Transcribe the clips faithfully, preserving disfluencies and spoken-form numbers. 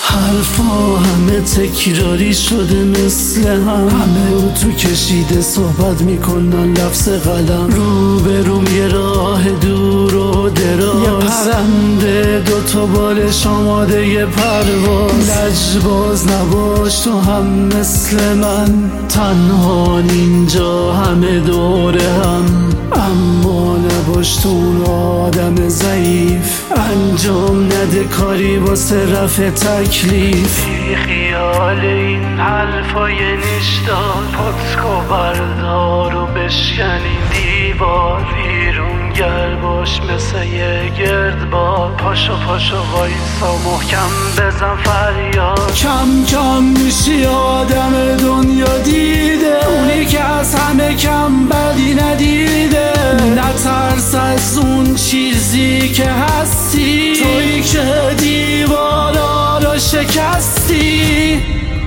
حرفا همه تکراری شده مثل هم، همه رو تو کشیده صحبت میکنن لفظ قلم. رو به روم یه راه دور و دراز، یه پرنده دوتا بالش آماده یه پرواز. لجباز نباش تو هم مثل من، تنها اینجا همه دوره هم. اما نباش تو اون آدم ضعیف، انجام نده کاری واسه رفع تکلیف. بی خیال این حرفای نیشدار، پاتکو بردار و بشکن این دیوار. بیرونگر باش مثل یه گردباد، پاشو پاشو وایسا محکم بزن فریاد. کم کم میشی آدم دنیا دیده، اونی که از همه کم بدی ندیده. نترس از اون چیزی که هستی، تویی که دیوارا رو شکستی.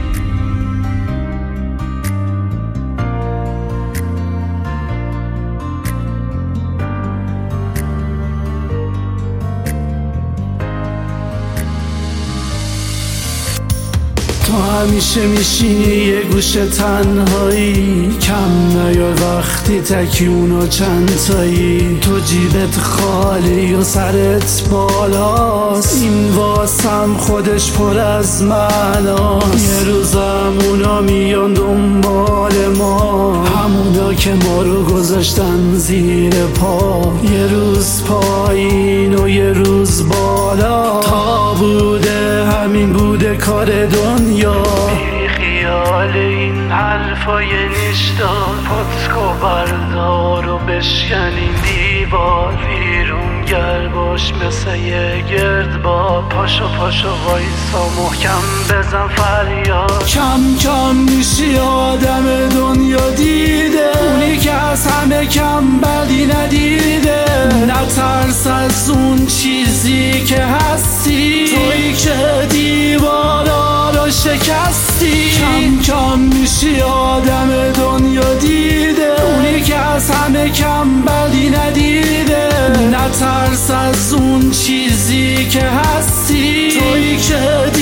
تو همیشه میشینی یه گوشه تنهایی، کم نیار وقتی تکی اونو چند تایی. تو جیبت خالی و سرت بالاست، این واسم خودش پر از معناست. یه روزم اونا میان دنبال ما، همونا که ما رو گذاشتن زیر پا. یه روز پایین و یه روز بالا، تا بوده همین بوده کار دنیا. بی خیال این حرفای نیشدار، پاتکو بردار و بشکن این دیوار. بیرونگر باش مثل یه گردباد، پاشو پاشو وایسا محکم بزن فریاد. کم کم میشی آدم دنیا دیده، اونی که از همه کم بدی ندیده. نترس از اون چیزی که هستی، تویی که دیوارا رو شکستی. کم کم میشی آدم دنیا دیده، اونی که از همه کم بدی ندیده. نترس از اون چیزی که هستی، تویی که